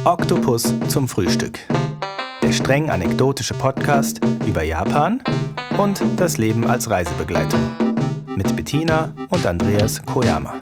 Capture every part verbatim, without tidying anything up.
Oktopus zum Frühstück. Der streng anekdotische Podcast über Japan und das Leben als Reisebegleitung. Mit Bettina und Andreas Koyama.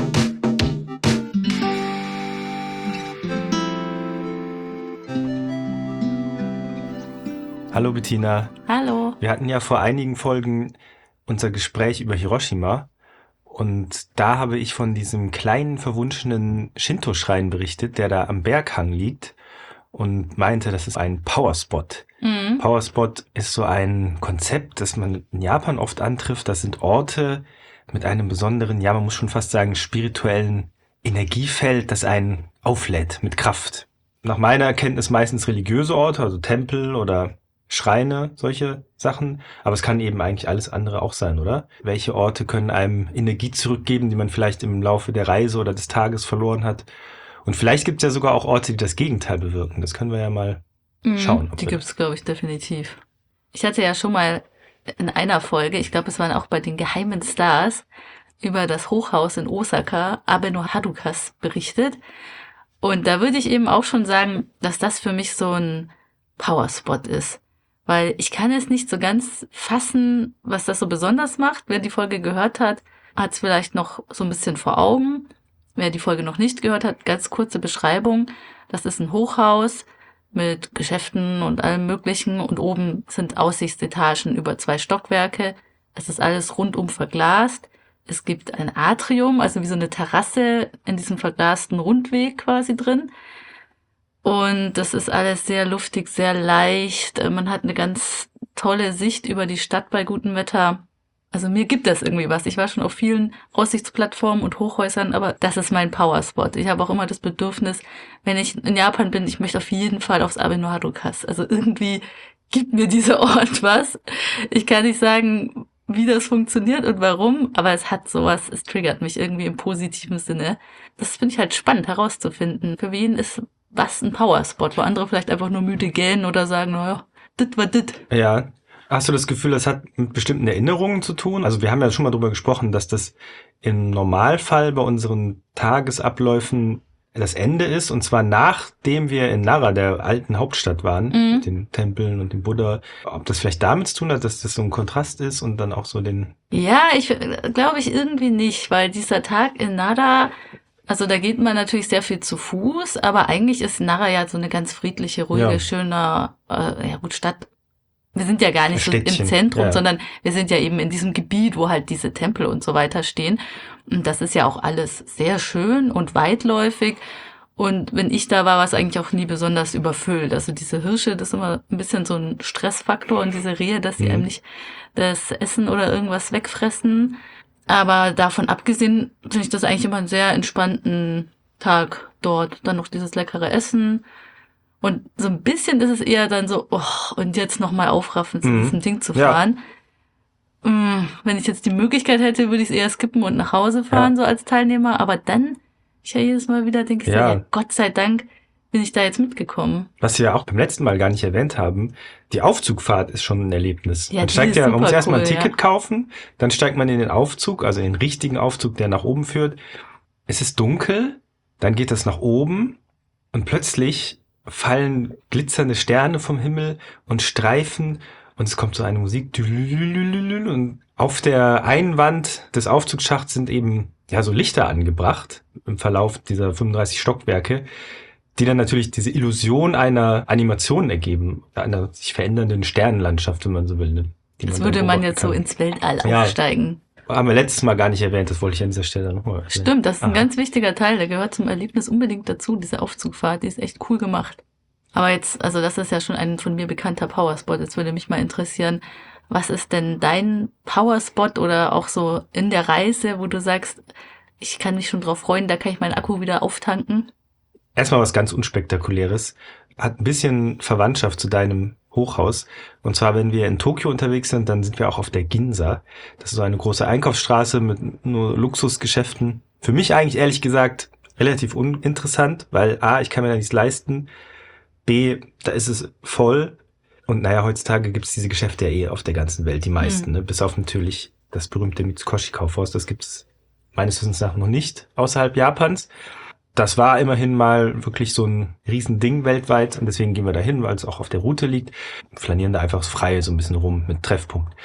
Hallo Bettina. Hallo. Wir hatten ja vor einigen Folgen unser Gespräch über Hiroshima. Und da habe ich von diesem kleinen, verwunschenen Shinto-Schrein berichtet, der da am Berghang liegt und meinte, das ist ein Powerspot. Mhm. Powerspot ist so ein Konzept, das man in Japan oft antrifft. Das sind Orte mit einem besonderen, ja, man muss schon fast sagen, spirituellen Energiefeld, das einen auflädt mit Kraft. Nach meiner Erkenntnis meistens religiöse Orte, also Tempel oder Schreine, solche Sachen. Aber es kann eben eigentlich alles andere auch sein, oder? Welche Orte können einem Energie zurückgeben, die man vielleicht im Laufe der Reise oder des Tages verloren hat? Und vielleicht gibt es ja sogar auch Orte, die das Gegenteil bewirken. Das können wir ja mal mhm, schauen. Die gibt es, glaube ich, definitiv. Ich hatte ja schon mal in einer Folge, ich glaube, es waren auch bei den geheimen Stars, über das Hochhaus in Osaka, Abe no Harukas, berichtet. Und da würde ich eben auch schon sagen, dass das für mich so ein Powerspot ist. Weil ich kann es nicht so ganz fassen, was das so besonders macht. Wer die Folge gehört hat, hat es vielleicht noch so ein bisschen vor Augen. Wer die Folge noch nicht gehört hat, ganz kurze Beschreibung. Das ist ein Hochhaus mit Geschäften und allem Möglichen. Und oben sind Aussichtsetagen über zwei Stockwerke. Es ist alles rundum verglast. Es gibt ein Atrium, also wie so eine Terrasse in diesem verglasten Rundweg quasi drin. Und das ist alles sehr luftig, sehr leicht. Man hat eine ganz tolle Sicht über die Stadt bei gutem Wetter. Also mir gibt das irgendwie was. Ich war schon auf vielen Aussichtsplattformen und Hochhäusern, aber das ist mein Powerspot. Ich habe auch immer das Bedürfnis, wenn ich in Japan bin, ich möchte auf jeden Fall aufs Abe no Harukas. Also irgendwie gibt mir dieser Ort was. Ich kann nicht sagen, wie das funktioniert und warum, aber es hat sowas, es triggert mich irgendwie im positiven Sinne. Das finde ich halt spannend herauszufinden. Für wen ist was ein Powerspot, wo andere vielleicht einfach nur müde gähnen oder sagen, naja, dit war dit. Ja. Hast du das Gefühl, das hat mit bestimmten Erinnerungen zu tun? Also wir haben ja schon mal drüber gesprochen, dass das im Normalfall bei unseren Tagesabläufen das Ende ist, und zwar nachdem wir in Nara, der alten Hauptstadt waren, mhm. mit den Tempeln und dem Buddha. Ob das vielleicht damit zu tun hat, dass das so ein Kontrast ist und dann auch so den... Ja, ich glaube ich irgendwie nicht, weil dieser Tag in Nara... Also da geht man natürlich sehr viel zu Fuß, aber eigentlich ist Nara ja so eine ganz friedliche, ruhige, ja. schöne, äh, ja gut, Stadt. Wir sind ja gar nicht so im Zentrum, ja. sondern wir sind ja eben in diesem Gebiet, wo halt diese Tempel und so weiter stehen. Und das ist ja auch alles sehr schön und weitläufig. Und wenn ich da war, war es eigentlich auch nie besonders überfüllt. Also diese Hirsche, das ist immer ein bisschen so ein Stressfaktor, und diese Rehe, dass sie mhm. einem nicht das Essen oder irgendwas wegfressen. Aber davon abgesehen finde ich das eigentlich immer einen sehr entspannten Tag dort. Dann noch dieses leckere Essen. Und so ein bisschen ist es eher dann so, oh, und jetzt nochmal aufraffen, zu mhm. diesem Ding zu fahren. Ja. Mm, wenn ich jetzt die Möglichkeit hätte, würde ich es eher skippen und nach Hause fahren, ja. so als Teilnehmer. Aber dann, ich ja jedes Mal wieder denke, ja. so, ja, Gott sei Dank bin ich da jetzt mitgekommen. Was wir ja auch beim letzten Mal gar nicht erwähnt haben, die Aufzugfahrt ist schon ein Erlebnis. Ja, man steigt ja, man muss erstmal cool, ein Ticket ja. kaufen, dann steigt man in den Aufzug, also in den richtigen Aufzug, der nach oben führt. Es ist dunkel, dann geht das nach oben und plötzlich fallen glitzernde Sterne vom Himmel und Streifen und es kommt so eine Musik und auf der einen Wand des Aufzugsschachts sind eben ja so Lichter angebracht im Verlauf dieser fünfunddreißig Stockwerke, die dann natürlich diese Illusion einer Animation ergeben, einer sich verändernden Sternenlandschaft, wenn man so will. Ne? Jetzt würde man jetzt kann. so ins Weltall ja, aufsteigen. Haben wir letztes Mal gar nicht erwähnt, das wollte ich an dieser Stelle nochmal erwähnen. Stimmt, das ist ein Aha. ganz wichtiger Teil, der gehört zum Erlebnis unbedingt dazu, diese Aufzugfahrt, die ist echt cool gemacht. Aber jetzt, also das ist ja schon ein von mir bekannter Powerspot, jetzt würde mich mal interessieren, was ist denn dein Powerspot oder auch so in der Reise, wo du sagst, ich kann mich schon drauf freuen, da kann ich meinen Akku wieder auftanken? Erstmal was ganz Unspektakuläres, hat ein bisschen Verwandtschaft zu deinem Hochhaus. Und zwar, wenn wir in Tokio unterwegs sind, dann sind wir auch auf der Ginza. Das ist so eine große Einkaufsstraße mit nur Luxusgeschäften. Für mich eigentlich ehrlich gesagt relativ uninteressant, weil A, ich kann mir da nichts leisten, B, da ist es voll. Und naja, heutzutage gibt es diese Geschäfte ja eh auf der ganzen Welt, die meisten, mhm. ne? Bis auf natürlich das berühmte Mitsukoshi-Kaufhaus. Das gibt es meines Wissens nach noch nicht außerhalb Japans. das war immerhin mal wirklich so ein Riesending weltweit und deswegen gehen wir da hin, weil es auch auf der Route liegt. Flanieren da einfach frei so ein bisschen rum mit Treffpunkt.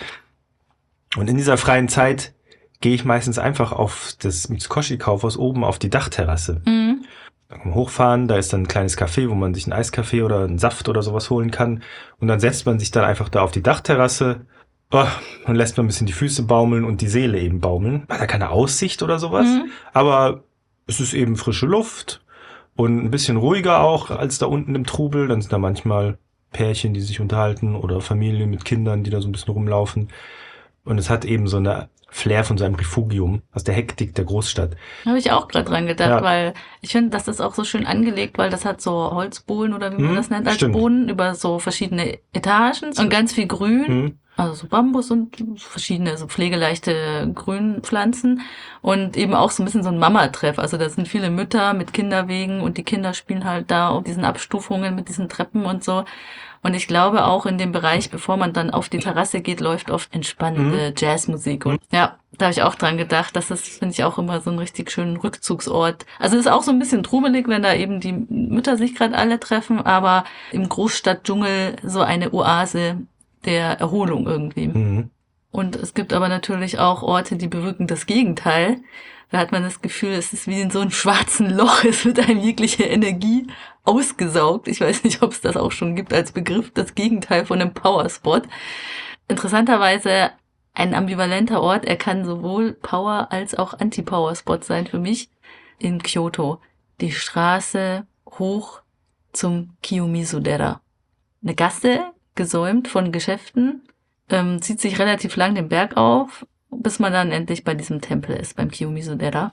Und in dieser freien Zeit gehe ich meistens einfach auf das Mitsukoshi-Kaufhaus oben auf die Dachterrasse. Mhm. Hochfahren, da ist dann ein kleines Café, wo man sich einen Eiskaffee oder einen Saft oder sowas holen kann. Und dann setzt man sich dann einfach da auf die Dachterrasse oh, und lässt man ein bisschen die Füße baumeln und die Seele eben baumeln. Man hat da keine Aussicht oder sowas, Mhm. aber es ist eben frische Luft und ein bisschen ruhiger auch als da unten im Trubel. Dann sind da manchmal Pärchen, die sich unterhalten oder Familien mit Kindern, die da so ein bisschen rumlaufen. Und es hat eben so eine Flair von so einem Refugium aus der Hektik der Großstadt. Habe ich auch gerade dran gedacht, Ja. weil ich finde, das ist auch so schön angelegt, weil das hat so Holzbohlen oder wie man Mhm, das nennt als stimmt. Boden über so verschiedene Etagen und ganz viel Grün. Hm. Also so Bambus und verschiedene so pflegeleichte Grünpflanzen und eben auch so ein bisschen so ein Mama-Treff. Also da sind viele Mütter mit Kinderwegen und die Kinder spielen halt da auf diesen Abstufungen mit diesen Treppen und so. Und ich glaube auch in dem Bereich, bevor man dann auf die Terrasse geht, läuft oft entspannende Jazzmusik. Und ja, da habe ich auch dran gedacht, das ist, finde ich, auch immer so einen richtig schönen Rückzugsort. Also es ist auch so ein bisschen trubelig, wenn da eben die Mütter sich gerade alle treffen, aber im Großstadtdschungel so eine Oase der Erholung irgendwie. Mhm. Und es gibt aber natürlich auch Orte, die bewirken das Gegenteil. Da hat man das Gefühl, es ist wie in so einem schwarzen Loch. Es wird einem jegliche Energie ausgesaugt. Ich weiß nicht, ob es das auch schon gibt als Begriff, das Gegenteil von einem Powerspot. Interessanterweise ein ambivalenter Ort. Er kann sowohl Power als auch Anti-Power-Spot sein für mich. In Kyoto. Die Straße hoch zum Kiyomizu-dera. Eine Gasse, gesäumt von Geschäften, ähm, zieht sich relativ lang den Berg auf, bis man dann endlich bei diesem Tempel ist, beim Kiyomizu-dera.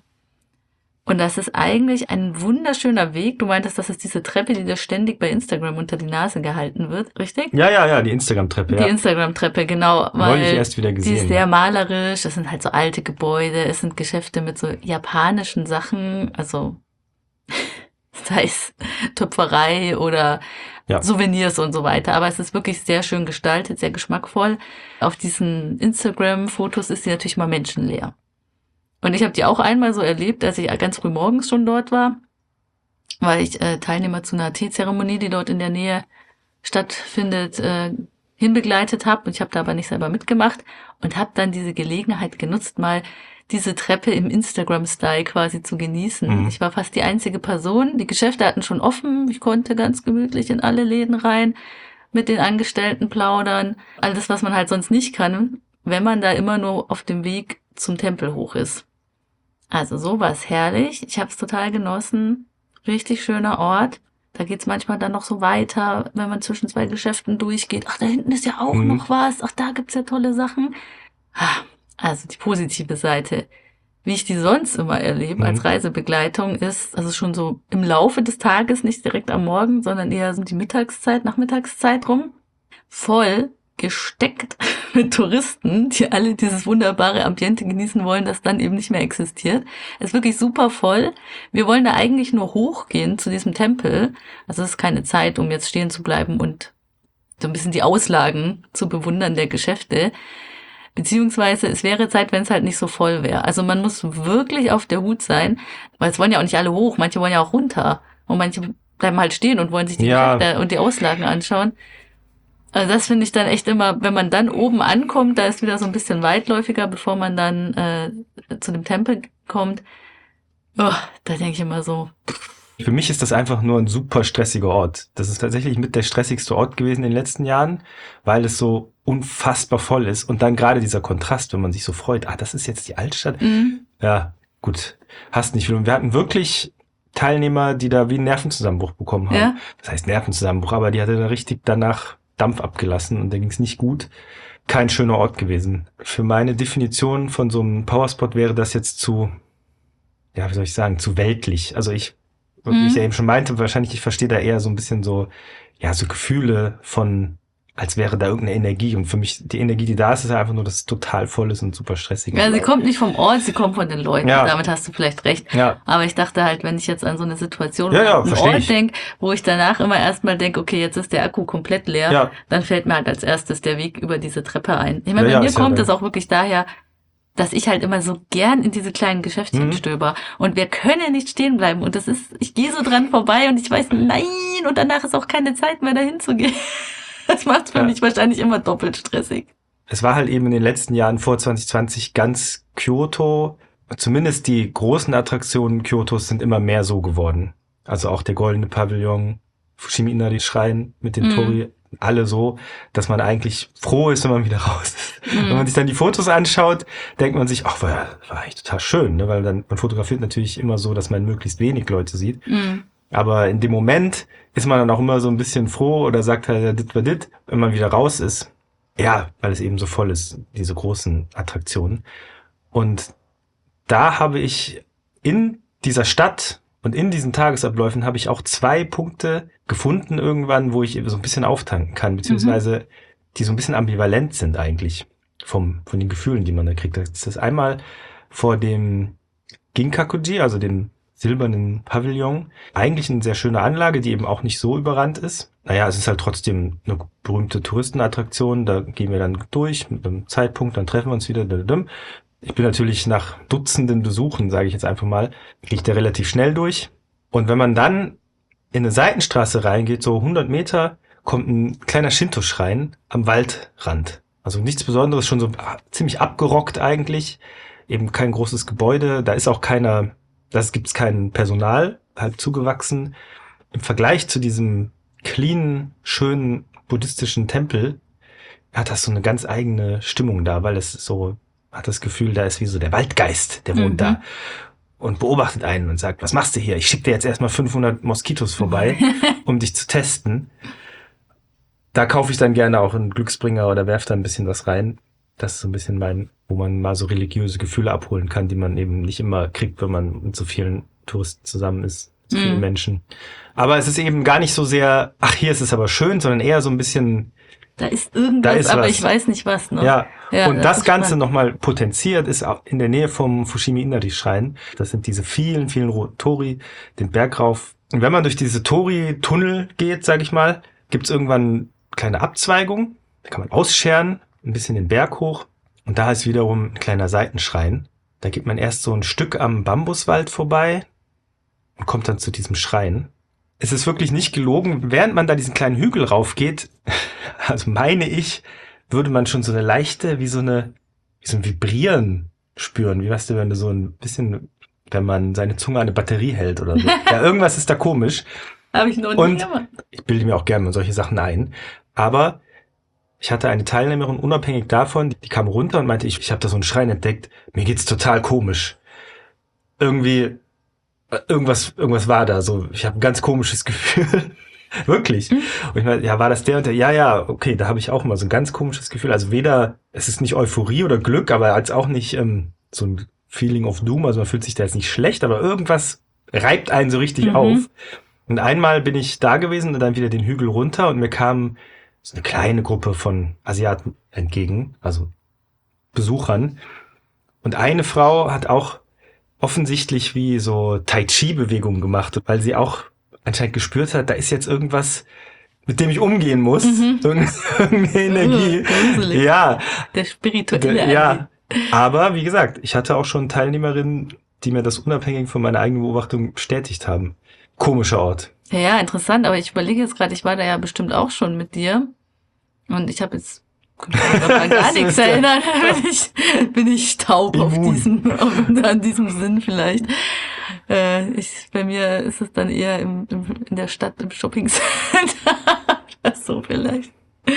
Und das ist eigentlich ein wunderschöner Weg. Du meintest, das ist diese Treppe, die dir ständig bei Instagram unter die Nase gehalten wird, richtig? Ja, ja, ja, die Instagram-Treppe, Die ja. Instagram-Treppe, genau. Neulich Weil erst wieder die gesehen. ist sehr malerisch, das sind halt so alte Gebäude, es sind Geschäfte mit so japanischen Sachen, also sei es Töpferei oder Ja. Souvenirs und so weiter. Aber es ist wirklich sehr schön gestaltet, sehr geschmackvoll. Auf diesen Instagram-Fotos ist sie natürlich mal menschenleer. Und ich habe die auch einmal so erlebt, als ich ganz früh morgens schon dort war, weil ich äh, Teilnehmer zu einer Teezeremonie, die dort in der Nähe stattfindet, äh, hinbegleitet habe. Und ich habe da aber nicht selber mitgemacht und habe dann diese Gelegenheit genutzt, mal diese Treppe im Instagram-Style quasi zu genießen. Mhm. Ich war fast die einzige Person. Die Geschäfte hatten schon offen. Ich konnte ganz gemütlich in alle Läden rein, mit den Angestellten plaudern. Alles, was man halt sonst nicht kann, wenn man da immer nur auf dem Weg zum Tempel hoch ist. Also so war es herrlich. Ich habe es total genossen. Richtig schöner Ort. Da geht's manchmal dann noch so weiter, wenn man zwischen zwei Geschäften durchgeht. Ach, da hinten ist ja auch Mhm. noch was. Ach, da gibt's ja tolle Sachen. Ah, Also die positive Seite, wie ich die sonst immer erlebe als Mhm. Reisebegleitung, ist, also schon so im Laufe des Tages, nicht direkt am Morgen, sondern eher so die Mittagszeit, Nachmittagszeit rum, voll gesteckt mit Touristen, die alle dieses wunderbare Ambiente genießen wollen, das dann eben nicht mehr existiert. Es ist wirklich super voll. Wir wollen da eigentlich nur hochgehen zu diesem Tempel. Also es ist keine Zeit, um jetzt stehen zu bleiben und so ein bisschen die Auslagen zu bewundern der Geschäfte. Beziehungsweise es wäre Zeit, wenn es halt nicht so voll wäre. Also man muss wirklich auf der Hut sein, weil es wollen ja auch nicht alle hoch, manche wollen ja auch runter. Und manche bleiben halt stehen und wollen sich die Ja. Geschäfte und die Auslagen anschauen. Also das finde ich dann echt immer, wenn man dann oben ankommt, da ist wieder so ein bisschen weitläufiger, bevor man dann äh, zu dem Tempel kommt. Oh, da denke ich immer so, Für mich ist das einfach nur ein super stressiger Ort. Das ist tatsächlich mit der stressigste Ort gewesen in den letzten Jahren, weil es so unfassbar voll ist. Und dann gerade dieser Kontrast, wenn man sich so freut, ah, das ist jetzt die Altstadt. mm, Ja, gut, hast nicht viel. Und wir hatten wirklich Teilnehmer, die da wie einen Nervenzusammenbruch bekommen haben. ja, Das heißt Nervenzusammenbruch, aber die hatte da richtig danach Dampf abgelassen und der ging es nicht gut. Kein schöner Ort gewesen. Für meine Definition von so einem Powerspot wäre das jetzt zu, ja, wie soll ich sagen, zu weltlich. Also ich, wie Mhm. ich ja eben schon meinte, wahrscheinlich, ich verstehe da eher so ein bisschen so, ja, so Gefühle von, als wäre da irgendeine Energie. Und für mich, die Energie, die da ist, ist einfach nur, dass es total voll ist und super stressig ist. ja, sie kommt nicht vom Ort, sie kommt von den Leuten. Ja. Damit hast du vielleicht recht. Ja, Aber ich dachte halt, wenn ich jetzt an so eine Situation Ja, oder ja, an einen versteh Ort ich. denke, wo ich danach immer erstmal denke, okay, jetzt ist der Akku komplett leer, ja, dann fällt mir halt als erstes der Weg über diese Treppe ein. Ich meine, Ja, bei ja, mir ist ja kommt dann- es auch wirklich daher, dass ich halt immer so gern in diese kleinen Geschäftchen Mhm. stöber. Und wir können nicht stehen bleiben. Und das ist, ich gehe so dran vorbei und ich weiß, nein, und danach ist auch keine Zeit mehr, dahin zu gehen. Das macht für Ja. mich wahrscheinlich immer doppelt stressig. Es war halt eben in den letzten Jahren vor zwanzig zwanzig ganz Kyoto, zumindest die großen Attraktionen Kyotos sind immer mehr so geworden. Also auch der Goldene Pavillon, Fushimi Inari Schrein mit den Mhm. Tori, alle so, dass man eigentlich froh ist, wenn man wieder raus ist. Mhm. Wenn man sich dann die Fotos anschaut, denkt man sich, ach, war, war eigentlich total schön, ne? Weil dann, man fotografiert natürlich immer so, dass man möglichst wenig Leute sieht. Mhm. Aber in dem Moment ist man dann auch immer so ein bisschen froh oder sagt halt, ja, dit war dit, wenn man wieder raus ist. Ja, weil es eben so voll ist, diese großen Attraktionen. Und da habe ich in dieser Stadt und in diesen Tagesabläufen habe ich auch zwei Punkte gefunden irgendwann, wo ich so ein bisschen auftanken kann, beziehungsweise die so ein bisschen ambivalent sind eigentlich vom, von den Gefühlen, die man da kriegt. Das ist einmal vor dem Ginkakuji, also dem silbernen Pavillon. Eigentlich eine sehr schöne Anlage, die eben auch nicht so überrannt ist. Naja, es ist halt trotzdem eine berühmte Touristenattraktion. Da gehen wir dann durch mit einem Zeitpunkt, dann treffen wir uns wieder. Ich bin natürlich nach Dutzenden Besuchen, sage ich jetzt einfach mal, gehe ich da relativ schnell durch. Und wenn man dann in eine Seitenstraße reingeht, so hundert Meter, kommt ein kleiner Shinto-Schrein am Waldrand. Also nichts Besonderes, schon so ziemlich abgerockt eigentlich. Eben kein großes Gebäude, da ist auch keiner, da gibt's kein Personal, halt zugewachsen. Im Vergleich zu diesem cleanen, schönen buddhistischen Tempel hat das so eine ganz eigene Stimmung da, weil es so, hat das Gefühl, da ist wie so der Waldgeist, der wohnt Mhm. da und beobachtet einen und sagt, was machst du hier? Ich schicke dir jetzt erstmal fünfhundert Moskitos vorbei, um dich zu testen. Da kaufe ich dann gerne auch einen Glücksbringer oder werfe da ein bisschen was rein. Das ist so ein bisschen mein, wo man mal so religiöse Gefühle abholen kann, die man eben nicht immer kriegt, wenn man mit so vielen Touristen zusammen ist, so vielen Mhm. Menschen. Aber es ist eben gar nicht so sehr, ach, hier ist es aber schön, sondern eher so ein bisschen, Da ist irgendwas, Da ist aber was. ich weiß nicht was, ne? ja. Ja, Und das das ist Ganze spannend. nochmal potenziert ist auch in der Nähe vom Fushimi Inari Schrein. Das sind diese vielen, vielen roten Tori, den Berg rauf. Und wenn man durch diese Tori-Tunnel geht, sag ich mal, gibt's irgendwann eine kleine Abzweigung. Da kann man ausscheren, ein bisschen den Berg hoch. Und da ist wiederum ein kleiner Seitenschrein. Da geht man erst so ein Stück am Bambuswald vorbei und kommt dann zu diesem Schrein. Es ist wirklich nicht gelogen, während man da diesen kleinen Hügel raufgeht, also meine ich, würde man schon so eine leichte, wie so eine, wie so ein Vibrieren spüren. Wie weißt du, wenn du so ein bisschen, wenn man seine Zunge an eine Batterie hält oder so. Ja, irgendwas ist da komisch. Habe ich noch nie Und gemacht. ich bilde mir auch gerne mal solche Sachen ein. Aber ich hatte eine Teilnehmerin, unabhängig davon, die kam runter und meinte, ich, ich habe da so einen Schrein entdeckt, mir geht's total komisch. Irgendwie, äh, irgendwas, irgendwas war da so. Ich habe ein ganz komisches Gefühl. Wirklich. Und ich meine, ja, war das der und der? Ja, ja, okay, da habe ich auch mal so ein ganz komisches Gefühl. Also weder, es ist nicht Euphorie oder Glück, aber als auch nicht ähm, so ein Feeling of Doom. Also man fühlt sich da jetzt nicht schlecht, aber irgendwas reibt einen so richtig Mhm. auf. Und einmal bin ich da gewesen und dann wieder den Hügel runter und mir kam so eine kleine Gruppe von Asiaten entgegen, also Besuchern. Und eine Frau hat auch offensichtlich wie so Tai-Chi-Bewegungen gemacht, weil sie auch anscheinend gespürt hat, da ist jetzt irgendwas, mit dem ich umgehen muss. Mhm. Irgendeine Energie. Uh, gruselig. Ja, Der spirituelle ja. Anliegen. Aber wie gesagt, ich hatte auch schon Teilnehmerinnen, die mir das unabhängig von meiner eigenen Beobachtung bestätigt haben. Komischer Ort. Ja, ja, interessant, aber ich überlege jetzt gerade, ich war da ja bestimmt auch schon mit dir und ich habe jetzt kann mich an gar Das nichts ist ja- erinnern. bin, ich, bin ich taub auf Immun. diesen, auf, an diesem Sinn vielleicht. Äh, ich, bei mir ist es dann eher im, im, in der Stadt, im Shoppingcenter. Das so vielleicht.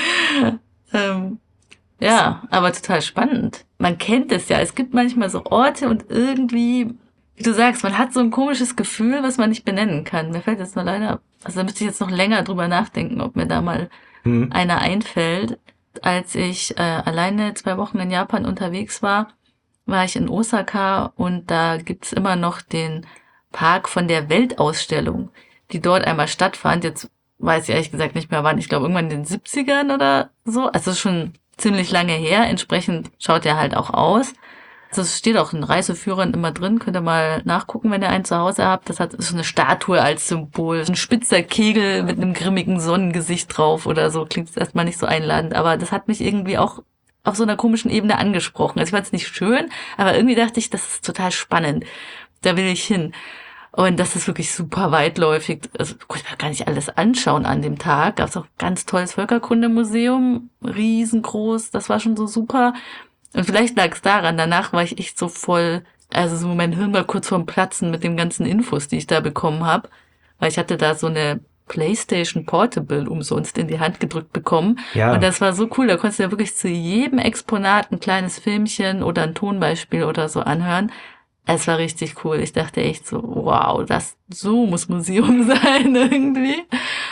Ähm, ja, aber total spannend. Man kennt es ja. Es gibt manchmal so Orte und irgendwie, wie du sagst, man hat so ein komisches Gefühl, was man nicht benennen kann. Mir fällt jetzt nur leider, also da müsste ich jetzt noch länger drüber nachdenken, ob mir da mal Hm. einer einfällt. Als ich äh, alleine zwei Wochen in Japan unterwegs war, war ich in Osaka und da gibt's immer noch den Park von der Weltausstellung, die dort einmal stattfand. Jetzt weiß ich ehrlich gesagt nicht mehr wann. Ich glaube irgendwann in den siebzigern oder so. Also schon ziemlich lange her. Entsprechend schaut er halt auch aus. Also es steht auch in Reiseführern immer drin. Könnt ihr mal nachgucken, wenn ihr einen zu Hause habt. Das hat so eine Statue als Symbol. Ein spitzer Kegel mit einem grimmigen Sonnengesicht drauf oder so. Klingt erstmal nicht so einladend. Aber das hat mich irgendwie auch auf so einer komischen Ebene angesprochen. Also ich fand es nicht schön, aber irgendwie dachte ich, das ist total spannend. Da will ich hin. Und das ist wirklich super weitläufig. Also konnte ich mir gar nicht alles anschauen an dem Tag. Gab es auch ein ganz tolles Völkerkundemuseum, riesengroß. Das war schon so super. Und vielleicht lag es daran. Danach war ich echt so voll, also so mein Hirn war kurz vorm Platzen mit den ganzen Infos, die ich da bekommen habe. Weil ich hatte da so eine PlayStation Portable umsonst in die Hand gedrückt bekommen. Ja. Und das war so cool. Da konntest du ja wirklich zu jedem Exponat ein kleines Filmchen oder ein Tonbeispiel oder so anhören. Es war richtig cool. Ich dachte echt so, wow, das, so muss Museum sein irgendwie.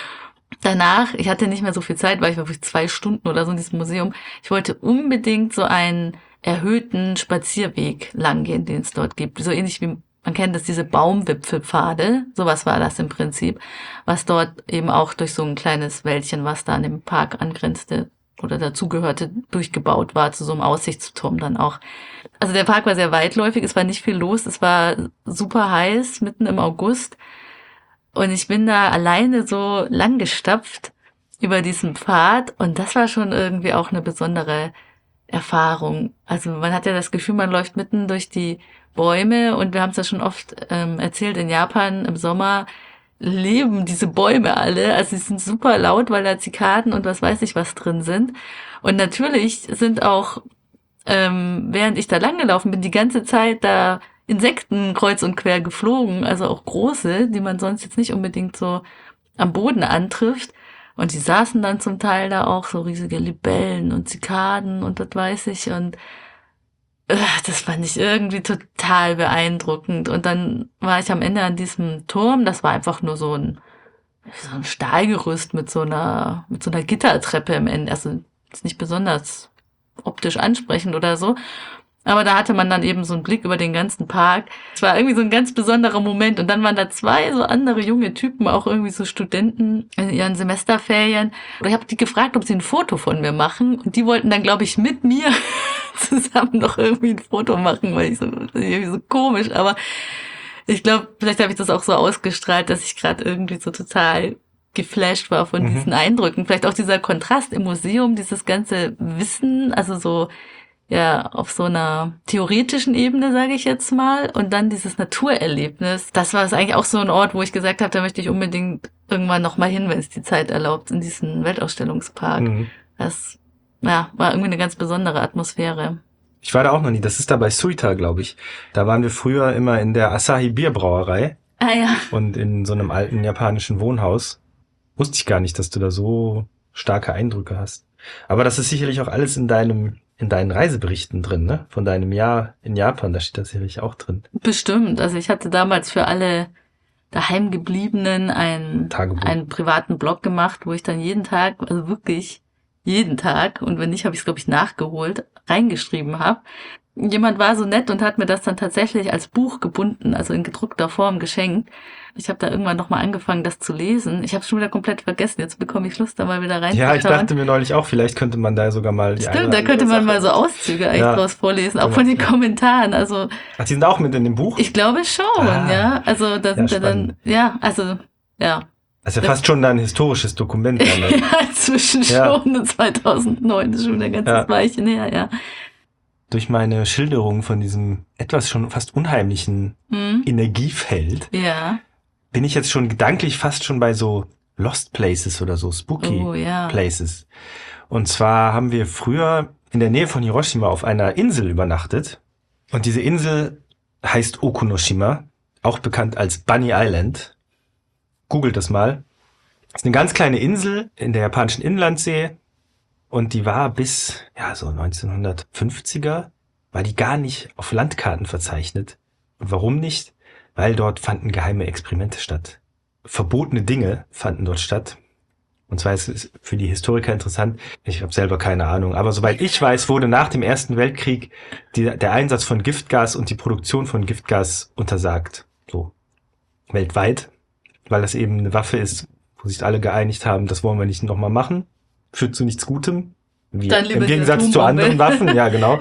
Danach, ich hatte nicht mehr so viel Zeit, weil ich war wirklich zwei Stunden oder so in diesem Museum. Ich wollte unbedingt so einen erhöhten Spazierweg langgehen, den es dort gibt. So ähnlich wie man kennt das, diese Baumwipfelpfade, sowas war das im Prinzip, was dort eben auch durch so ein kleines Wäldchen, was da an dem Park angrenzte oder dazugehörte, durchgebaut war, zu so einem Aussichtsturm dann auch. Also der Park war sehr weitläufig, es war nicht viel los, es war super heiß, mitten im August. Und ich bin da alleine so lang gestapft über diesen Pfad und das war schon irgendwie auch eine besondere Erfahrung. Also man hat ja das Gefühl, man läuft mitten durch die Bäume und wir haben es ja schon oft ähm, erzählt, in Japan im Sommer leben diese Bäume alle. Also sie sind super laut, weil da Zikaden und was weiß ich was drin sind. Und natürlich sind auch, ähm, während ich da langgelaufen bin, die ganze Zeit da Insekten kreuz und quer geflogen, also auch große, die man sonst jetzt nicht unbedingt so am Boden antrifft. Und die saßen dann zum Teil da auch, so riesige Libellen und Zikaden und das weiß ich. Und äh, das fand ich irgendwie total beeindruckend. Und dann war ich am Ende an diesem Turm, das war einfach nur so ein, so ein Stahlgerüst mit so einer, mit so einer Gittertreppe im Ende. Also ist nicht besonders optisch ansprechend oder so. Aber da hatte man dann eben so einen Blick über den ganzen Park. Es war irgendwie so ein ganz besonderer Moment. Und dann waren da zwei so andere junge Typen, auch irgendwie so Studenten in ihren Semesterferien. Und ich habe die gefragt, ob sie ein Foto von mir machen. Und die wollten dann, glaube ich, mit mir zusammen noch irgendwie ein Foto machen, weil ich so, irgendwie so komisch. Aber ich glaube, vielleicht habe ich das auch so ausgestrahlt, dass ich gerade irgendwie so total geflasht war von mhm. diesen Eindrücken. Vielleicht auch dieser Kontrast im Museum, dieses ganze Wissen, also so ja, auf so einer theoretischen Ebene, sage ich jetzt mal, und dann dieses Naturerlebnis. Das war es eigentlich auch so ein Ort, wo ich gesagt habe, da möchte ich unbedingt irgendwann nochmal hin, wenn es die Zeit erlaubt, in diesen Weltausstellungspark. Mhm. Das ja, war irgendwie eine ganz besondere Atmosphäre. Ich war da auch noch nie. Das ist da bei Suita, glaube ich. Da waren wir früher immer in der Asahi Bierbrauerei. Ah ja. Und in so einem alten japanischen Wohnhaus. Wusste ich gar nicht, dass du da so starke Eindrücke hast. Aber das ist sicherlich auch alles in deinem in deinen Reiseberichten drin, ne? Von deinem Jahr in Japan, da steht das sicherlich auch drin. Bestimmt. Also ich hatte damals für alle Daheimgebliebenen einen, einen privaten Blog gemacht, wo ich dann jeden Tag, also wirklich jeden Tag, und wenn nicht, habe ich es, glaube ich, nachgeholt, reingeschrieben habe. Jemand war so nett und hat mir das dann tatsächlich als Buch gebunden, also in gedruckter Form geschenkt. Ich habe da irgendwann nochmal angefangen, das zu lesen. Ich habe es schon wieder komplett vergessen. Jetzt bekomme ich Lust, da mal wieder reinzuschauen. Ja, ich dachte mir neulich auch, vielleicht könnte man da sogar mal die Stimmt, da könnte man mal so Auszüge eigentlich ja. draus vorlesen, auch genau. von den Kommentaren. Also Ach, die sind auch mit in dem Buch? Ich glaube schon, ah, ja. Also da sind ja, ja dann, ja, also, ja. Also fast schon ein historisches Dokument. ja, inzwischen ja. schon, zweitausendneun, das ist schon ein ganzes ja. Weilchen her, ja. Durch meine Schilderung von diesem etwas schon fast unheimlichen hm. Energiefeld ja. bin ich jetzt schon gedanklich fast schon bei so Lost Places oder so Spooky oh, ja. Places. Und zwar haben wir früher in der Nähe von Hiroshima auf einer Insel übernachtet. Und diese Insel heißt Okunoshima, auch bekannt als Bunny Island. Googelt das mal. Das ist eine ganz kleine Insel in der japanischen Inlandsee. Und die war bis, ja, so neunzehnhundertfünfziger, war die gar nicht auf Landkarten verzeichnet. Und warum nicht? Weil dort fanden geheime Experimente statt. Verbotene Dinge fanden dort statt. Und zwar ist es für die Historiker interessant, ich habe selber keine Ahnung, aber soweit ich weiß, wurde nach dem Ersten Weltkrieg die, der Einsatz von Giftgas und die Produktion von Giftgas untersagt. So, weltweit. Weil das eben eine Waffe ist, wo sich alle geeinigt haben, das wollen wir nicht nochmal machen. Führt zu nichts Gutem. Wie Dann im Gegensatz zu anderen Waffen, ja genau.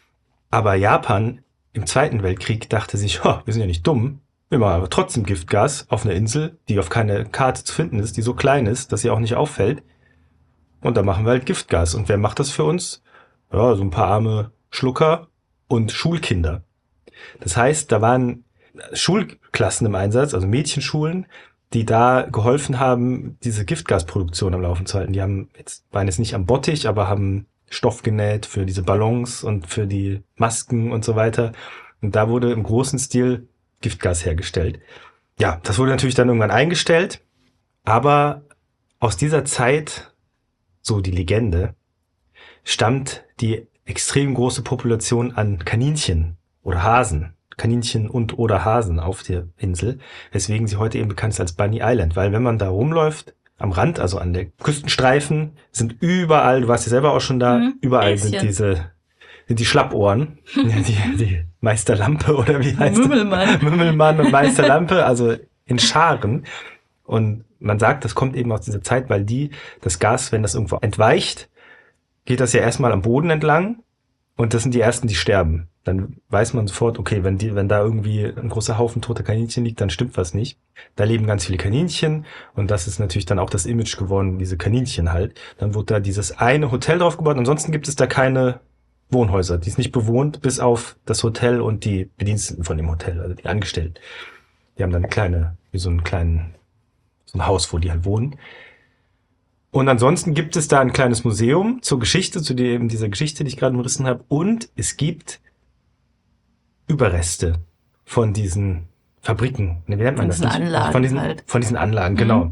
Aber Japan im Zweiten Weltkrieg dachte sich, oh, wir sind ja nicht dumm. Wir machen aber trotzdem Giftgas auf einer Insel, die auf keine Karte zu finden ist, die so klein ist, dass sie auch nicht auffällt. Und da machen wir halt Giftgas. Und wer macht das für uns? ja, so ein paar arme Schlucker und Schulkinder. Das heißt, da waren Schulklassen im Einsatz, also Mädchenschulen, die da geholfen haben, diese Giftgasproduktion am Laufen zu halten. Die haben jetzt, waren jetzt nicht am Bottich, aber haben Stoff genäht für diese Ballons und für die Masken und so weiter. Und da wurde im großen Stil Giftgas hergestellt. Ja, das wurde natürlich dann irgendwann eingestellt, aber aus dieser Zeit, so die Legende, stammt die extrem große Population an Kaninchen oder Hasen. Kaninchen und oder Hasen auf der Insel, weswegen sie heute eben bekannt ist als Bunny Island, weil wenn man da rumläuft, am Rand, also an der Küstenstreifen, sind überall, du warst ja selber auch schon da, Mhm, überall Häschen. sind diese, sind die Schlappohren, ja, die, die Meisterlampe oder wie heißt Mümmelmann. das? Mümmelmann und Meisterlampe, also in Scharen. Und man sagt, das kommt eben aus dieser Zeit, weil die, das Gas, wenn das irgendwo entweicht, geht das ja erstmal am Boden entlang und das sind die ersten, die sterben. Dann weiß man sofort, okay, wenn die, wenn da irgendwie ein großer Haufen toter Kaninchen liegt, dann stimmt was nicht. Da leben ganz viele Kaninchen und das ist natürlich dann auch das Image geworden, diese Kaninchen halt. Dann wurde da dieses eine Hotel drauf gebaut, ansonsten gibt es da keine Wohnhäuser. Die ist nicht bewohnt, bis auf das Hotel und die Bediensteten von dem Hotel, also die Angestellten. Die haben dann eine kleine, wie so einen kleinen, so ein Haus, wo die halt wohnen. Und ansonsten gibt es da ein kleines Museum zur Geschichte, zu der, eben dieser Geschichte, die ich gerade umrissen habe. Und es gibt Überreste von diesen Fabriken. Ne, wie nennt man Von das? diesen Nicht? Anlagen Von diesen, halt. von diesen Anlagen, Mhm. genau.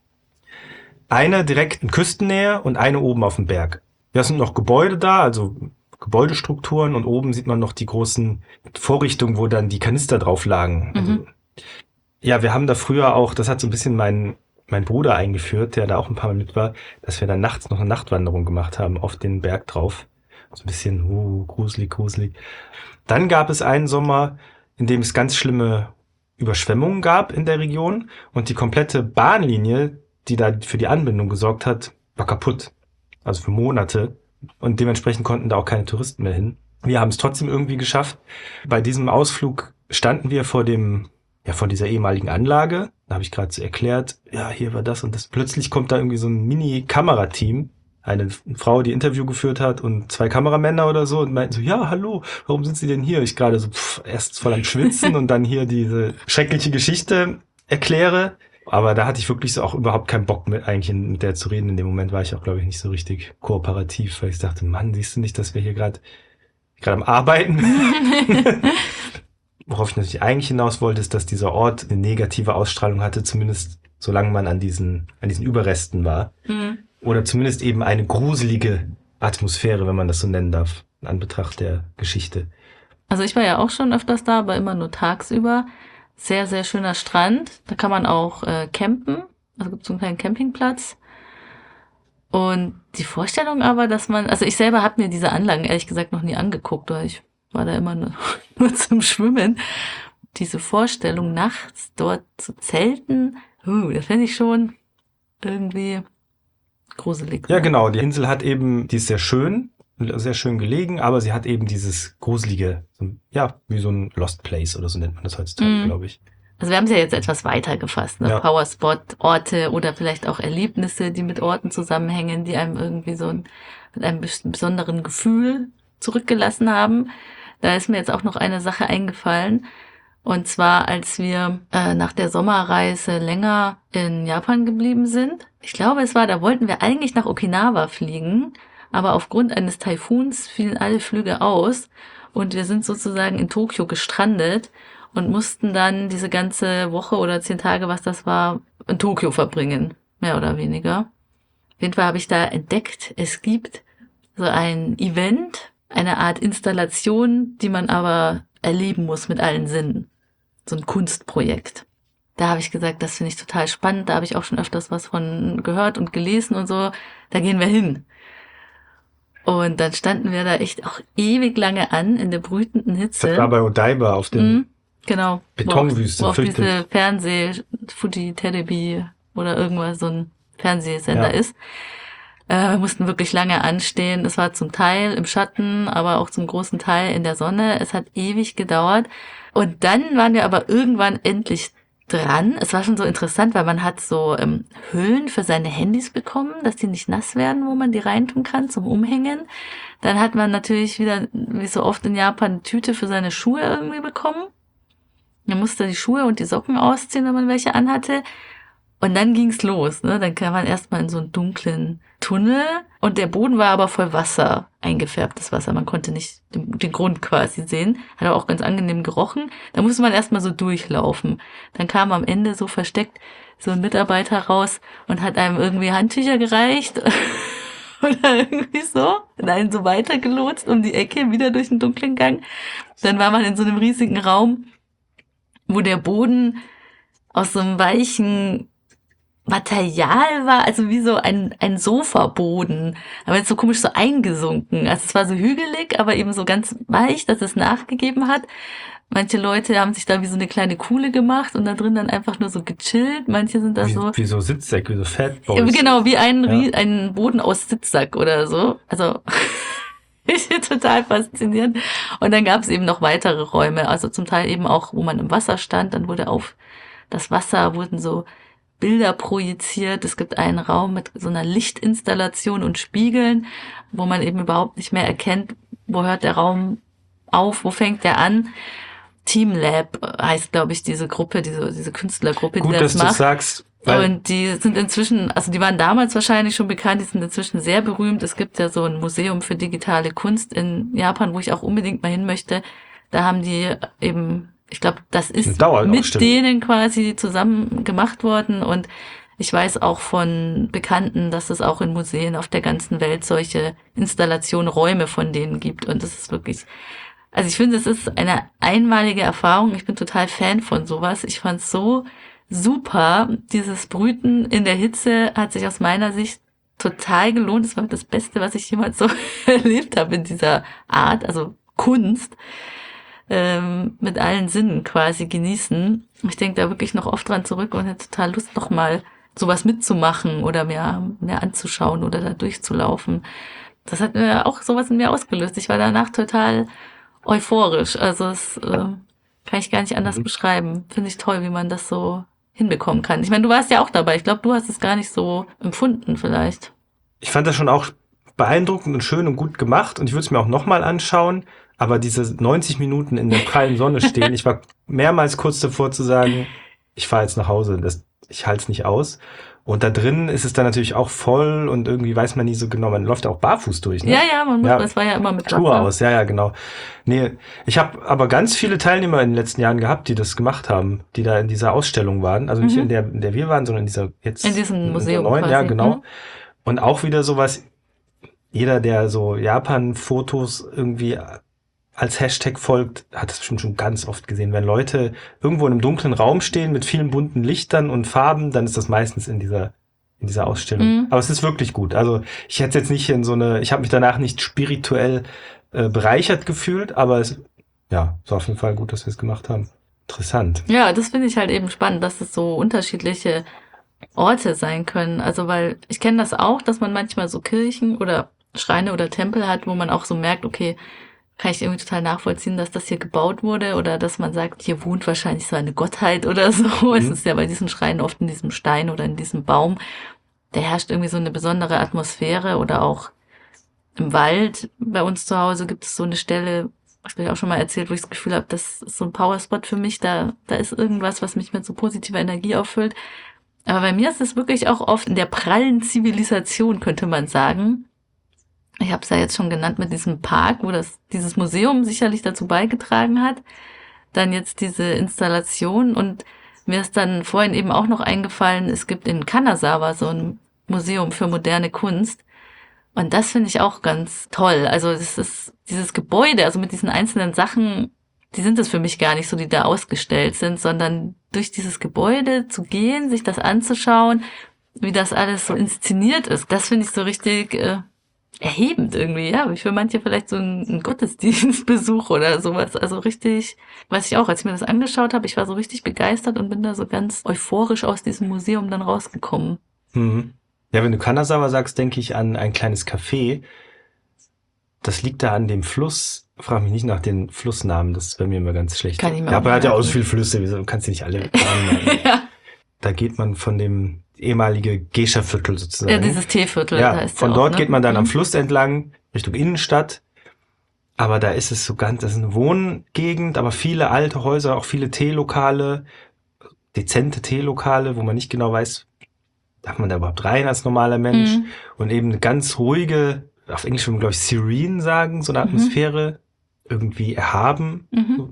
Eine direkt in Küstennähe und eine oben auf dem Berg. Ja, es sind noch Gebäude da, also Gebäudestrukturen und oben sieht man noch die großen Vorrichtungen, wo dann die Kanister drauf lagen. Also, Mhm. ja, wir haben da früher auch, das hat so ein bisschen mein, mein Bruder eingeführt, der da auch ein paar Mal mit war, dass wir dann nachts noch eine Nachtwanderung gemacht haben auf den Berg drauf. So ein bisschen, uh, gruselig, gruselig. Dann gab es einen Sommer, in dem es ganz schlimme Überschwemmungen gab in der Region und die komplette Bahnlinie, die da für die Anbindung gesorgt hat, war kaputt. Also für Monate. Und dementsprechend konnten da auch keine Touristen mehr hin. Wir haben es trotzdem irgendwie geschafft. Bei diesem Ausflug standen wir vor dem, ja, vor dieser ehemaligen Anlage. Da habe ich gerade so erklärt, ja, hier war das und das. Plötzlich kommt da irgendwie so ein Mini-Kamerateam. Eine Frau, die Interview geführt hat und zwei Kameramänner oder so und meinten so, ja, hallo, warum sind Sie denn hier? Ich gerade so, pff, erst voll am Schwitzen und dann hier diese schreckliche Geschichte erkläre. Aber da hatte ich wirklich so auch überhaupt keinen Bock mit, eigentlich mit der zu reden. In dem Moment war ich auch, glaube ich, nicht so richtig kooperativ, weil ich dachte, Mann, siehst du nicht, dass wir hier gerade gerade am Arbeiten? Worauf ich natürlich eigentlich hinaus wollte, ist, dass dieser Ort eine negative Ausstrahlung hatte, zumindest solange man an diesen, an diesen Überresten war. Mhm. Oder zumindest eben eine gruselige Atmosphäre, wenn man das so nennen darf, in Anbetracht der Geschichte. Also ich war ja auch schon öfters da, aber immer nur tagsüber. Sehr, sehr schöner Strand. Da kann man auch äh, campen. Also gibt es so einen kleinen Campingplatz. Und die Vorstellung aber, dass man, also ich selber habe mir diese Anlagen ehrlich gesagt noch nie angeguckt, weil ich war da immer nur, nur zum Schwimmen. Diese Vorstellung, nachts dort zu zelten, uh, das fände ich schon irgendwie gruselig. Ja, ne? genau. Die Insel hat eben, die ist sehr schön, sehr schön gelegen, aber sie hat eben dieses gruselige, so, ja, wie so ein Lost Place oder so nennt man das heutzutage, Mhm. glaube ich. Also wir haben es ja jetzt etwas weiter gefasst, ne? Ja. Powerspot, Orte oder vielleicht auch Erlebnisse, die mit Orten zusammenhängen, die einem irgendwie so ein, mit einem bes- besonderen Gefühl zurückgelassen haben. Da ist mir jetzt auch noch eine Sache eingefallen. Und zwar, als wir äh, nach der Sommerreise länger in Japan geblieben sind. Ich glaube, es war, da wollten wir eigentlich nach Okinawa fliegen, aber aufgrund eines Taifuns fielen alle Flüge aus und wir sind sozusagen in Tokio gestrandet und mussten dann diese ganze Woche oder zehn Tage, was das war, in Tokio verbringen, mehr oder weniger. Auf jeden Fall habe ich da entdeckt, es gibt so ein Event, eine Art Installation, die man aber erleben muss mit allen Sinnen. So ein Kunstprojekt. Da habe ich gesagt, das finde ich total spannend, da habe ich auch schon öfters was von gehört und gelesen und so, da gehen wir hin. Und dann standen wir da echt auch ewig lange an in der brütenden Hitze. Das war bei Odaiba auf dem Mhm, genau. Betonwüste, Wo auch, wo auch fürchterlich. diese Fernseh, Fuji Terebi oder irgendwas, so ein Fernsehsender Ja. ist. Äh, wir mussten wirklich lange anstehen. Es war zum Teil im Schatten, aber auch zum großen Teil in der Sonne. Es hat ewig gedauert. Und dann waren wir aber irgendwann endlich dran. Es war schon so interessant, weil man hat so ähm, Hüllen für seine Handys bekommen, dass die nicht nass werden, wo man die reintun kann zum Umhängen. Dann hat man natürlich wieder, wie so oft in Japan, eine Tüte für seine Schuhe irgendwie bekommen. Man musste die Schuhe und die Socken ausziehen, wenn man welche anhatte. Und dann ging's los, ne? Dann kam man erstmal in so einen dunklen Tunnel und der Boden war aber voll Wasser, eingefärbtes Wasser. Man konnte nicht den, den Grund quasi sehen. Hat aber auch ganz angenehm gerochen. Da musste man erstmal so durchlaufen. Dann kam am Ende so versteckt so ein Mitarbeiter raus und hat einem irgendwie Handtücher gereicht oder irgendwie so und einen so weitergelotst um die Ecke, wieder durch den dunklen Gang. Dann war man in so einem riesigen Raum, wo der Boden aus so einem weichen Material war, also wie so ein, ein Sofaboden, aber jetzt so komisch so eingesunken. Also es war so hügelig, aber eben so ganz weich, dass es nachgegeben hat. Manche Leute haben sich da wie so eine kleine Kuhle gemacht und da drin dann einfach nur so gechillt. Manche sind da Wie, so... wie so Sitzsäcke, wie so Fatboys. Ja, genau, wie ein, Ja. ein Boden aus Sitzsack oder so. Also ich finde total faszinierend. Und dann gab es eben noch weitere Räume, also zum Teil eben auch, wo man im Wasser stand. Dann wurde auf das Wasser wurden so Bilder projiziert. Es gibt einen Raum mit so einer Lichtinstallation und Spiegeln, wo man eben überhaupt nicht mehr erkennt, wo hört der Raum auf, wo fängt der an. Team Lab heißt, glaube ich, diese Gruppe, diese, diese Künstlergruppe, Gut, die das dass du macht. sagst, weil Und die sind inzwischen, also die waren damals wahrscheinlich schon bekannt, die sind inzwischen sehr berühmt. Es gibt ja so ein Museum für digitale Kunst in Japan, wo ich auch unbedingt mal hin möchte. Da haben die eben, ich glaube, das eine ist Dauerausstellung. mit denen quasi zusammen gemacht worden. Und ich weiß auch von Bekannten, dass es auch in Museen auf der ganzen Welt solche Installationen, Räume von denen gibt. Und das ist wirklich, also ich finde, es ist eine einmalige Erfahrung. Ich bin total Fan von sowas. Ich fand es so super. Dieses Brüten in der Hitze hat sich aus meiner Sicht total gelohnt. Es war das Beste, was ich jemals so erlebt habe in dieser Art, also Kunst, ähm, mit allen Sinnen quasi genießen. Ich denke da wirklich noch oft dran zurück und hätte total Lust, noch mal sowas mitzumachen oder mir, mir anzuschauen oder da durchzulaufen. Das hat mir auch sowas in mir ausgelöst. Ich war danach total euphorisch. Also es äh, kann ich gar nicht anders Mhm. beschreiben. Finde ich toll, wie man das so hinbekommen kann. Ich meine, du warst ja auch dabei. Ich glaube, du hast es gar nicht so empfunden vielleicht. ich fand das schon auch beeindruckend und schön und gut gemacht und ich würde es mir auch nochmal anschauen, aber diese neunzig Minuten in der prallen Sonne stehen, ich war mehrmals kurz davor zu sagen, ich fahre jetzt nach Hause, das, ich halte es nicht aus. Und da drin ist es dann natürlich auch voll und irgendwie weiß man nie so genau, man läuft auch barfuß durch, ne? Ja, ja, man muss, Ja. das war ja immer mit Tour Wasser. aus, ja, ja, genau. Nee, ich habe aber ganz viele Teilnehmer in den letzten Jahren gehabt, die das gemacht haben, die da in dieser Ausstellung waren. Also nicht Mhm. in der, in der wir waren, sondern in dieser jetzt In diesem der Museum neuen, quasi. ja, genau. Mhm. Und auch wieder sowas, jeder, der so Japan-Fotos irgendwie als Hashtag folgt, hat das bestimmt schon ganz oft gesehen. Wenn Leute irgendwo in einem dunklen Raum stehen mit vielen bunten Lichtern und Farben, dann ist das meistens in dieser in dieser Ausstellung. Mhm. Aber es ist wirklich gut. Also ich hätte jetzt nicht in so eine, ich habe mich danach nicht spirituell äh, bereichert gefühlt, aber es, ja, es war auf jeden Fall gut, dass wir es gemacht haben. Interessant. Ja, das finde ich halt eben spannend, dass es so unterschiedliche Orte sein können. Also weil ich kenne das auch, dass man manchmal so Kirchen oder Schreine oder Tempel hat, wo man auch so merkt, okay, kann ich irgendwie total nachvollziehen, dass das hier gebaut wurde oder dass man sagt, hier wohnt wahrscheinlich so eine Gottheit oder so. Mhm. Es ist ja bei diesen Schreinen oft in diesem Stein oder in diesem Baum. Da herrscht irgendwie so eine besondere Atmosphäre oder auch im Wald. Bei uns zu Hause gibt es so eine Stelle, habe ich auch schon mal erzählt, wo ich das Gefühl habe, das ist so ein Powerspot für mich. Da, da ist irgendwas, was mich mit so positiver Energie auffüllt. Aber bei mir ist es wirklich auch oft in der prallen Zivilisation, könnte man sagen. Ich habe es ja jetzt schon genannt mit diesem Park, wo das dieses Museum sicherlich dazu beigetragen hat. Dann jetzt diese Installation und mir ist dann vorhin eben auch noch eingefallen, es gibt in Kanazawa so ein Museum für moderne Kunst. Und das finde ich auch ganz toll. Also das ist dieses Gebäude, also mit diesen einzelnen Sachen, die sind es für mich gar nicht so, die da ausgestellt sind, sondern durch dieses Gebäude zu gehen, sich das anzuschauen, wie das alles so inszeniert ist, das finde ich so richtig äh, erhebend irgendwie, ja, wie für manche vielleicht so ein, ein Gottesdienstbesuch oder sowas. Also richtig, weiß ich auch, als ich mir das angeschaut habe, ich war so richtig begeistert und bin da so ganz euphorisch aus diesem Museum dann rausgekommen. Mhm. Ja, wenn du Kanazawa sagst, denke ich an ein kleines Café, das liegt da an dem Fluss. Frag mich nicht nach den Flussnamen, das ist bei mir immer ganz schlecht. Kann ich mir auch Japan nicht hat ja auch so merken. viele Flüsse, wieso kannst du nicht alle Namen nennen? ja. Da geht man von dem ehemalige Geisha-Viertel sozusagen. ja, dieses Teeviertel, Ja, da ist von ja dort auch, ne? geht man dann am Mhm. Fluss entlang, Richtung Innenstadt. Aber da ist es so ganz, das ist eine Wohngegend, aber viele alte Häuser, auch viele Teelokale, dezente Teelokale, wo man nicht genau weiß, darf man da überhaupt rein als normaler Mensch? Mhm. Und eben eine ganz ruhige, auf Englisch würde man, glaube ich, serene sagen, so eine Mhm. Atmosphäre, irgendwie erhaben. Mhm.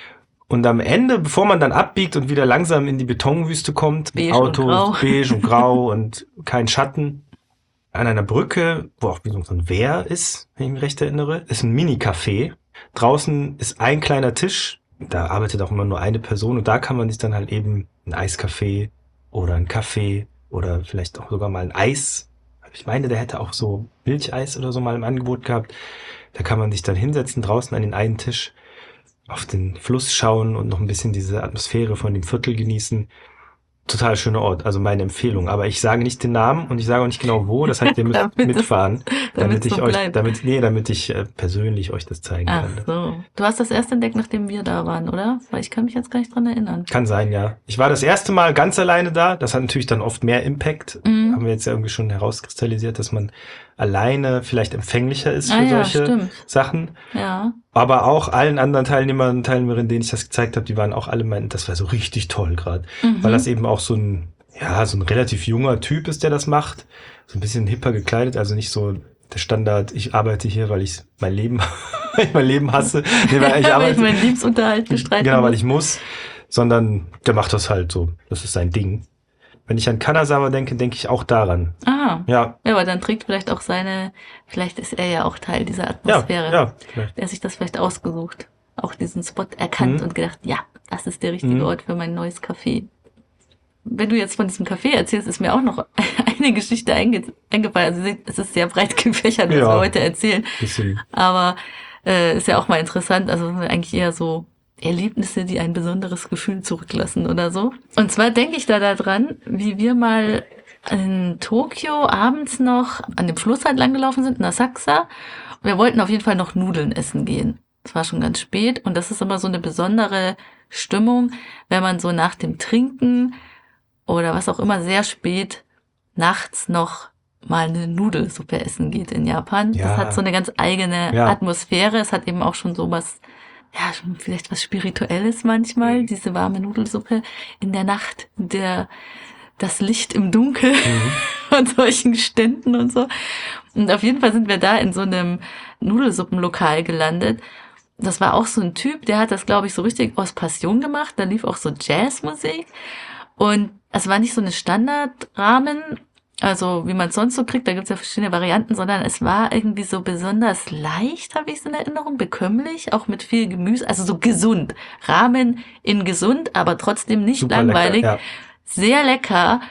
Und am Ende, bevor man dann abbiegt und wieder langsam in die Betonwüste kommt, Beige Autos, und grau. beige und grau und kein Schatten, an einer Brücke, wo auch wie so ein Wehr ist, wenn ich mich recht erinnere, ist ein Mini-Café. Draußen ist ein kleiner Tisch, da arbeitet auch immer nur eine Person und da kann man sich dann halt eben ein Eiskaffee oder ein Kaffee oder vielleicht auch sogar mal ein Eis. Ich meine, der hätte auch so Milcheis oder so mal im Angebot gehabt. Da kann man sich dann hinsetzen draußen an den einen Tisch, auf den Fluss schauen und noch ein bisschen diese Atmosphäre von dem Viertel genießen. Total schöner Ort, also meine Empfehlung. Aber ich sage nicht den Namen und ich sage auch nicht genau wo. Das heißt, ihr müsst Damit es- mitfahren, damit, damit ich so euch, bleibt. damit, nee, damit ich äh, persönlich euch das zeigen Ach kann. so. Du hast das erst entdeckt, nachdem wir da waren, oder? Weil ich kann mich jetzt gar nicht dran erinnern. Kann sein, ja. Ich war das erste Mal ganz alleine da. Das hat natürlich dann oft mehr Impact. Mhm. Haben wir jetzt ja irgendwie schon herauskristallisiert, dass man alleine vielleicht empfänglicher ist für Ah ja, solche stimmt. Sachen. Ja. Aber auch allen anderen Teilnehmern und Teilnehmerinnen, denen ich das gezeigt habe, die waren auch alle meinten, das war so richtig toll gerade. Mhm. Weil das eben auch so ein, ja, so ein relativ junger Typ ist, der das macht. So ein bisschen hipper gekleidet, also nicht so der Standard, ich arbeite hier, weil ich mein Leben, weil ich mein Leben hasse. Nee, weil ich Weil ich arbeite, meinen Lebensunterhalt bestreiten genau, weil muss. ich muss. Sondern der macht das halt so. Das ist sein Ding. Wenn ich an Kanazawa denke, denke ich auch daran. Ah. Ja, Ja, aber dann trägt vielleicht auch seine, vielleicht ist er ja auch Teil dieser ja, Atmosphäre. ja. Vielleicht. Der hat sich das vielleicht ausgesucht. Auch diesen Spot erkannt Mhm. und gedacht, ja, das ist der richtige Mhm. Ort für mein neues Café. Wenn du jetzt von diesem Café erzählst, ist mir auch noch eine Geschichte einge eingefallen. Also es ist sehr breit gefächert, was Ja. wir heute erzählen. Bisschen. Aber äh, ist ja auch mal interessant. Also eigentlich eher so Erlebnisse, die ein besonderes Gefühl zurücklassen oder so. Und zwar denke ich da daran, wie wir mal in Tokio abends noch an dem Fluss halt langgelaufen sind, in Asakusa. Und wir wollten auf jeden Fall noch Nudeln essen gehen. Es war schon ganz spät und das ist immer so eine besondere Stimmung, wenn man so nach dem Trinken oder was auch immer sehr spät nachts noch mal eine Nudelsuppe essen geht in Japan. Ja. Das hat so eine ganz eigene Ja. Atmosphäre. Es hat eben auch schon so was, ja, schon vielleicht was Spirituelles manchmal, diese warme Nudelsuppe in der Nacht, der, das Licht im Dunkel Mhm. an solchen Ständen und so. Und auf jeden Fall sind wir da in so einem Nudelsuppenlokal gelandet. Das war auch so ein Typ, der hat das, glaube ich, so richtig aus Passion gemacht. Da lief auch so Jazzmusik. Und es war nicht so eine Standardrahmen, also wie man es sonst so kriegt, da gibt es ja verschiedene Varianten, sondern es war irgendwie so besonders leicht, habe ich es in Erinnerung, bekömmlich, auch mit viel Gemüse, also so gesund. Ramen in gesund, aber trotzdem nicht Super langweilig. lecker. Ja. Sehr lecker.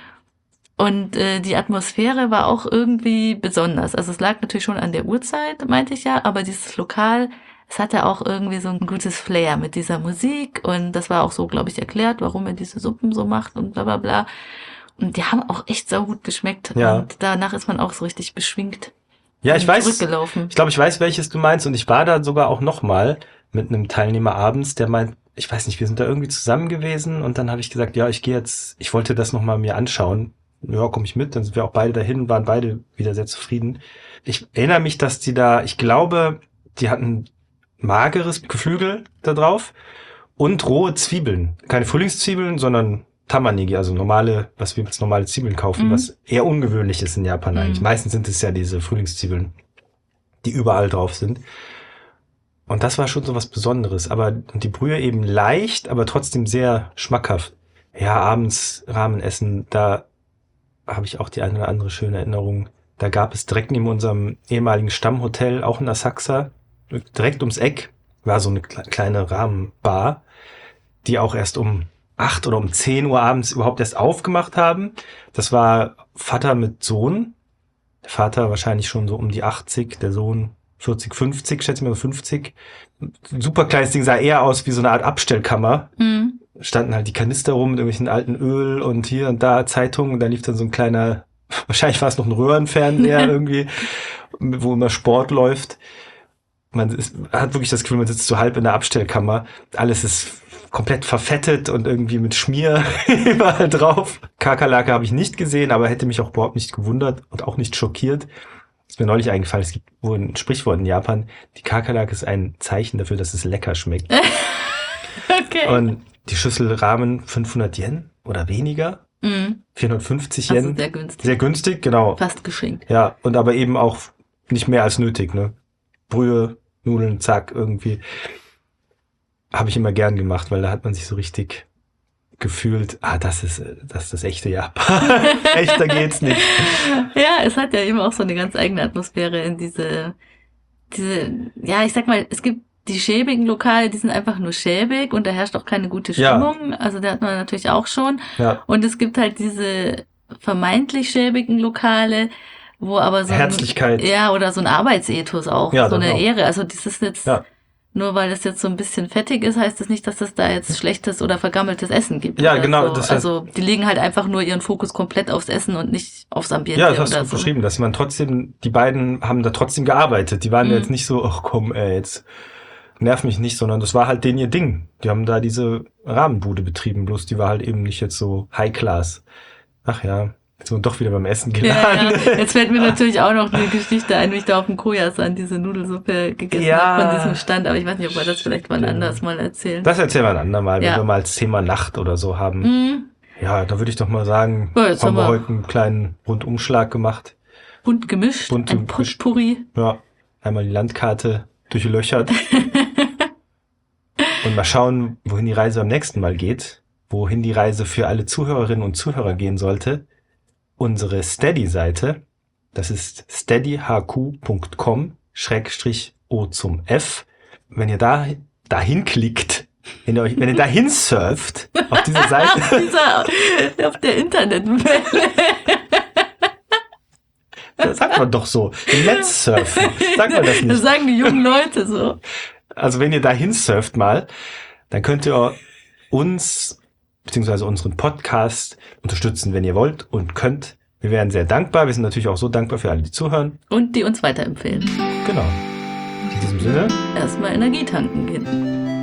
Und äh, die Atmosphäre war auch irgendwie besonders. Also es lag natürlich schon an der Uhrzeit, meinte ich ja, aber dieses Lokal, es hatte auch irgendwie so ein gutes Flair mit dieser Musik und das war auch so, glaube ich, erklärt, warum er diese Suppen so macht und bla bla bla. Und die haben auch echt sau gut geschmeckt. Ja. Und danach ist man auch so richtig beschwingt Ja, ich und weiß, zurückgelaufen. ich glaube, ich weiß, welches du meinst und ich war da sogar auch nochmal mit einem Teilnehmer abends, der meint, ich weiß nicht, wir sind da irgendwie zusammen gewesen und dann habe ich gesagt, ja, ich gehe jetzt, ich wollte das nochmal mir anschauen. Ja, komme ich mit, dann sind wir auch beide dahin, waren beide wieder sehr zufrieden. Ich erinnere mich, dass die da, ich glaube, die hatten mageres Geflügel da drauf und rohe Zwiebeln. Keine Frühlingszwiebeln, sondern Tamanegi, also normale, was wir als normale Zwiebeln kaufen, Mhm. was eher ungewöhnlich ist in Japan Mhm. eigentlich. Meistens sind es ja diese Frühlingszwiebeln, die überall drauf sind. Und das war schon so was Besonderes. Aber und die Brühe eben leicht, aber trotzdem sehr schmackhaft. Ja, abends Ramen essen, da habe ich auch die eine oder andere schöne Erinnerung. Da gab es direkt neben unserem ehemaligen Stammhotel, auch in Asakusa, direkt ums Eck, war so eine kle- kleine Rahmenbar, die auch erst um acht oder um zehn Uhr abends überhaupt erst aufgemacht haben. Das war Vater mit Sohn. Der Vater wahrscheinlich schon so um die achtzig, der Sohn vierzig, fünfzig, schätze ich mal fünfzig. Ein super kleines Ding, sah eher aus wie so eine Art Abstellkammer. Mhm. Standen halt die Kanister rum mit irgendwelchen alten Öl und hier und da Zeitungen und da lief dann so ein kleiner, wahrscheinlich war es noch ein Röhrenfernseher irgendwie, wo immer Sport läuft. Man ist, hat wirklich das Gefühl, man sitzt so halb in der Abstellkammer. Alles ist komplett verfettet und irgendwie mit Schmier überall drauf. Kakerlake habe ich nicht gesehen, aber hätte mich auch überhaupt nicht gewundert und auch nicht schockiert. Ist mir neulich eingefallen, es gibt wohl ein Sprichwort in Japan, die Kakerlake ist ein Zeichen dafür, dass es lecker schmeckt. Okay. Und die Schüssel Ramen fünfhundert Yen oder weniger. Mhm. vierhundertfünfzig Yen. Also sehr günstig. Sehr günstig, genau. Fast geschenkt. Ja, und aber eben auch nicht mehr als nötig, ne? Brühe, Nudeln, zack, irgendwie. Habe ich immer gern gemacht, weil da hat man sich so richtig gefühlt, ah, das ist, das ist das echte Japan. Echter geht's nicht. Ja, es hat ja eben auch so eine ganz eigene Atmosphäre in diese, diese, ja, ich sag mal, es gibt die schäbigen Lokale, die sind einfach nur schäbig und da herrscht auch keine gute Stimmung. Ja. Also da hat man natürlich auch schon. Ja. Und es gibt halt diese vermeintlich schäbigen Lokale, wo aber so Herzlichkeit. Ein, ja, oder so ein Arbeitsethos auch, ja, so eine auch. Ehre. Also das ist jetzt, ja. nur weil es jetzt so ein bisschen fettig ist, heißt das nicht, dass es da jetzt schlechtes oder vergammeltes Essen gibt. Ja, genau. So. Das heißt, also die legen halt einfach nur ihren Fokus komplett aufs Essen und nicht aufs Ambiente. Ja, das hast oder du so. beschrieben, dass man trotzdem, die beiden haben da trotzdem gearbeitet. Die waren Mhm. jetzt nicht so, ach komm, ey, jetzt nerv mich nicht, sondern das war halt denen ihr Ding. Die haben da diese Rahmenbude betrieben, bloß die war halt eben nicht jetzt so High Class. Ach ja, jetzt sind wir doch wieder beim Essen gelandet. Ja, ja. Jetzt fällt mir natürlich auch noch eine Geschichte ein, wie ich da auf dem Koyasan diese Nudelsuppe gegessen Ja. habe von diesem Stand. Aber ich weiß nicht, ob wir das vielleicht mal Genau. anders mal erzählen. Das erzählen wir ein andermal, Ja. wenn wir mal als Thema Nacht oder so haben. Mhm. Ja, da würde ich doch mal sagen, Ja, jetzt haben wir haben wir- heute einen kleinen Rundumschlag gemacht. Bunt gemischt, Bunt ein gemischt. Potpourri. Ja, einmal die Landkarte durchlöchert. Und mal schauen, wohin die Reise beim nächsten Mal geht. Wohin die Reise für alle Zuhörerinnen und Zuhörer gehen sollte. Unsere Steady-Seite, das ist steadyhq.com schrägstrich O zum F. Wenn ihr da dahin klickt, wenn ihr, euch, wenn ihr dahin surft, auf diese Seite, Auf dieser, auf der Internetwelle. das sagt man doch so, im Netz surfen, sagt man das Das nicht. sagen die jungen Leute so. Also wenn ihr dahin surft mal, dann könnt ihr uns beziehungsweise unseren Podcast unterstützen, wenn ihr wollt und könnt. Wir wären sehr dankbar. Wir sind natürlich auch so dankbar für alle, die zuhören. Und die uns weiterempfehlen. Genau. In diesem Sinne. Erstmal Energie tanken gehen.